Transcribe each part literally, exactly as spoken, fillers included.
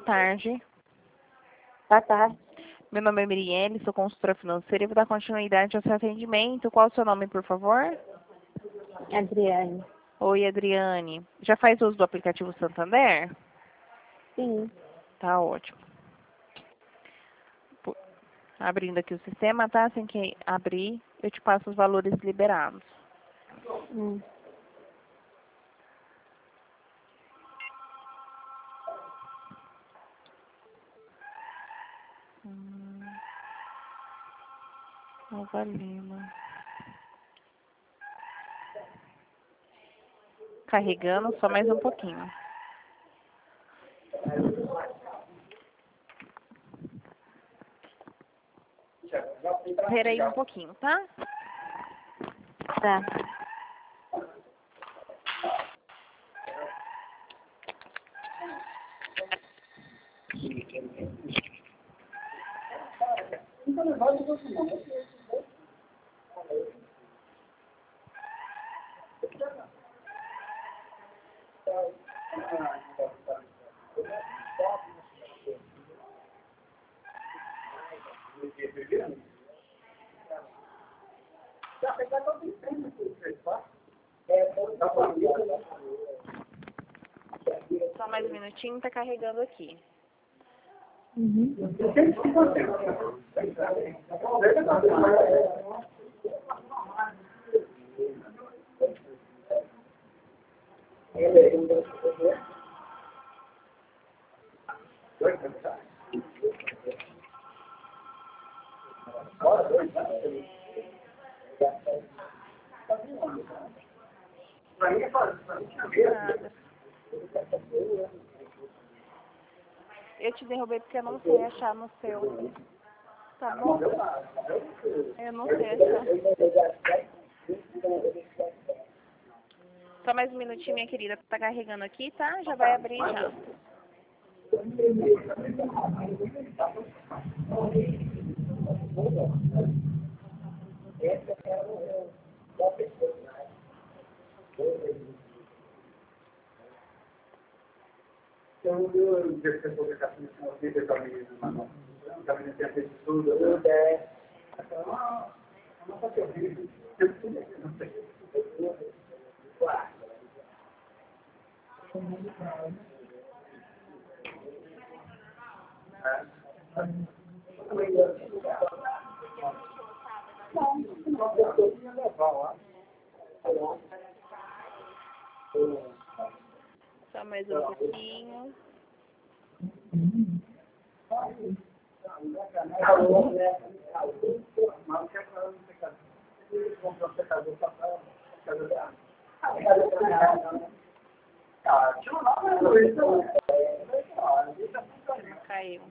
tarde. Boa tarde. Meu nome é Mirielle, sou consultora financeira e vou dar continuidade ao seu atendimento. Qual o seu nome, por favor? Adriane. Oi, Adriane. Já faz uso do aplicativo Santander? Sim. Tá ótimo. Pô, abrindo aqui o sistema, tá? Assim que abrir, eu te passo os valores liberados. Hum. Hum. Nova Lima. Carregando, só mais um pouquinho. Espera aí um pouquinho, tá? Tá. Só mais um minutinho, tá carregando aqui. Uhum. Nada. Eu te derrubei porque eu não sei achar no seu. Tá bom? Eu não sei achar. Só mais um minutinho, minha querida. Tá carregando aqui, tá? Já vai abrir já. Só mais um pouquinho. Caiu.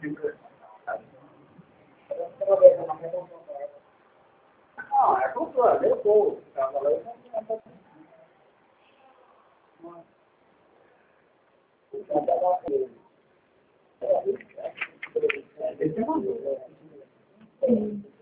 Sim.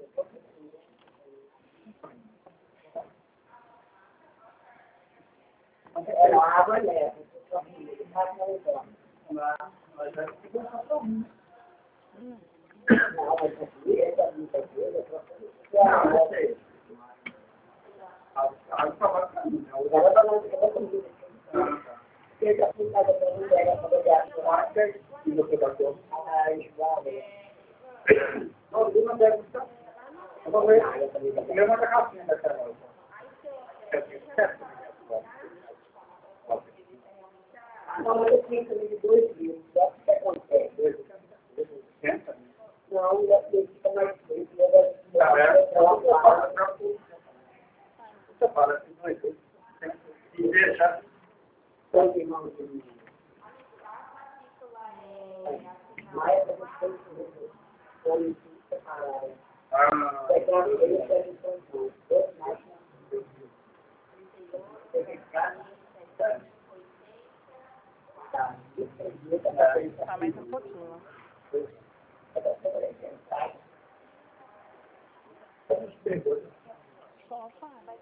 Só mais um pouquinho. Só faz.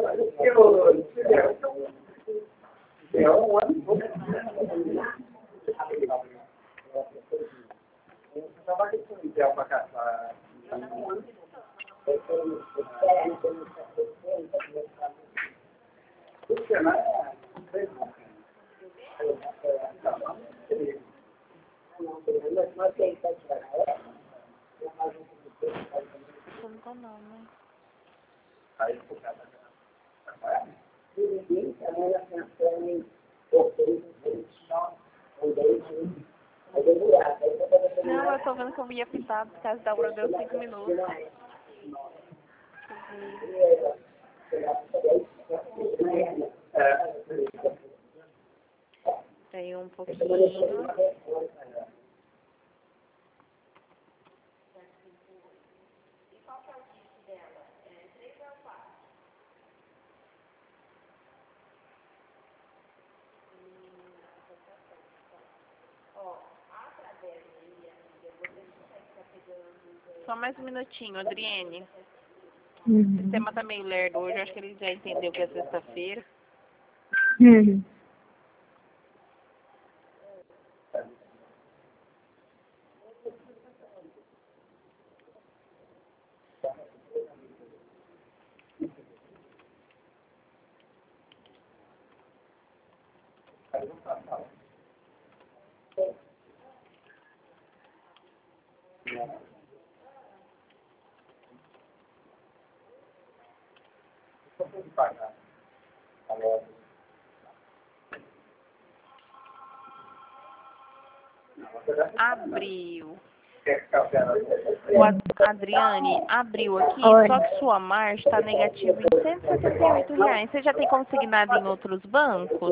Não tá não, né? Não, eu tô vendo que eu ia pintar por causa da hora deu cinco minutos. Tem um pouquinho. Só mais um minutinho, Adriene. Uhum. O sistema tá meio lerdo hoje, acho que ele já entendeu que é sexta-feira. Uhum. Abriu. O Ad- Adriane, abriu aqui, Oi. só que sua margem está negativa em cento e setenta e oito reais. Você já tem consignado em outros bancos?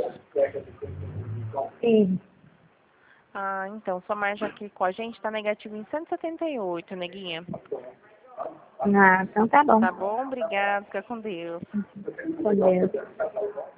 Sim. Ah, então, sua margem aqui com a gente está negativa em cento e setenta e oito, neguinha. Ah, então tá bom. Tá bom? Obrigada, fica com Deus. Com Deus.